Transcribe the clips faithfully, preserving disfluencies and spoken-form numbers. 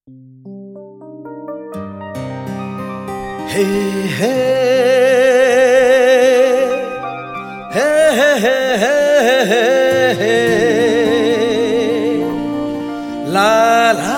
हे हे हे हे हे हे हे ला ला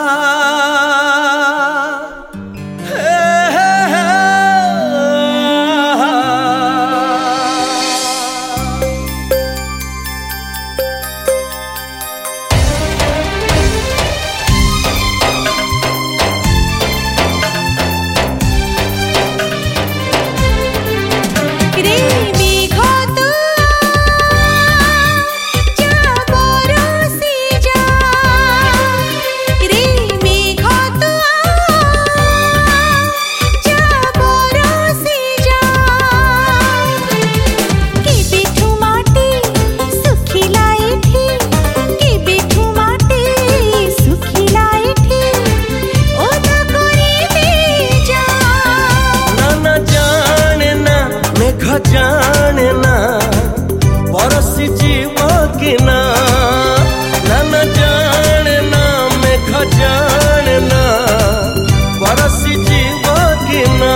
जाने ना बरसी जीव कि ना ना जाने ना मेघ जाने ना बरसी जीव कि ना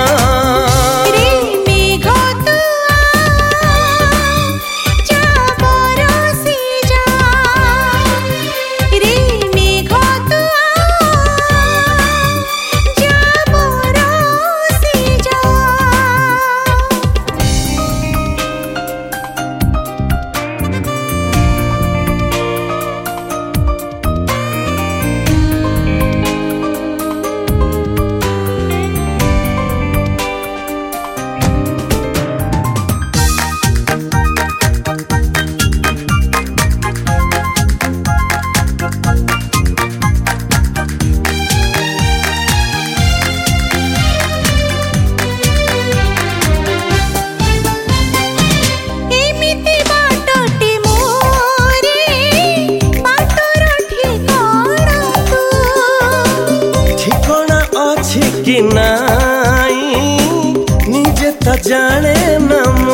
कि नाई निजे त जाने ना मु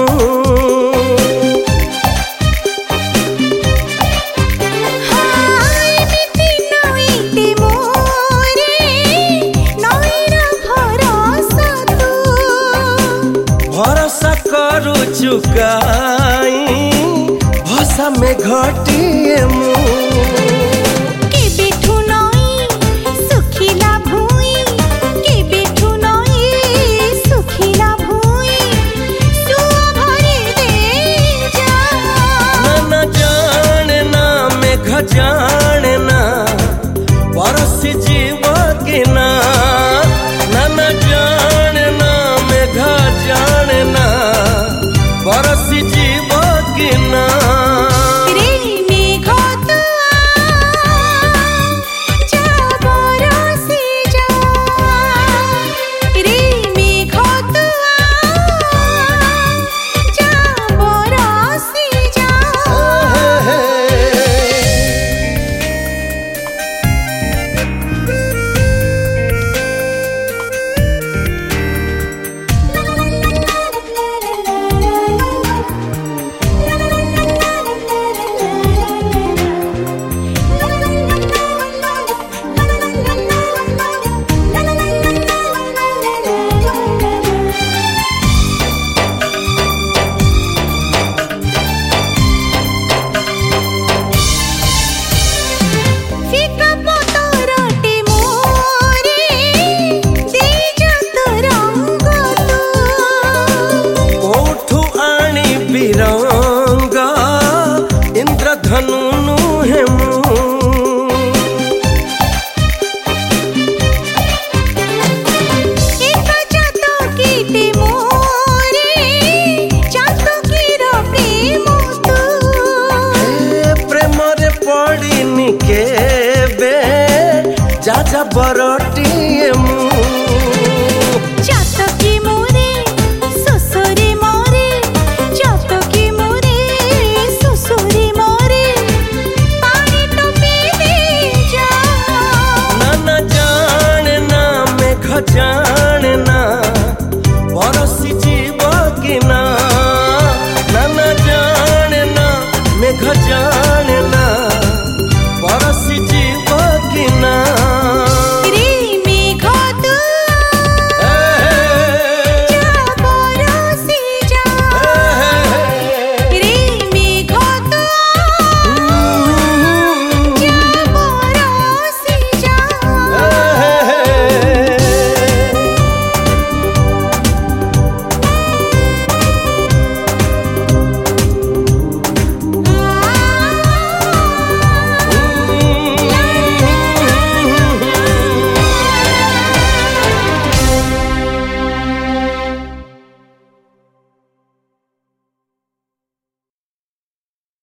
भरोसा करू चुकाई भसा में घटिए मु जाने ना बरसी जीव कि ना ना जाने ना मेघ जाने ना बरसी जीव कि ना बिरंगा इंद्रधनु नुहे मु प्रेम रे पड़ी केबे जा जा बरटिए मु जाने ना मेघ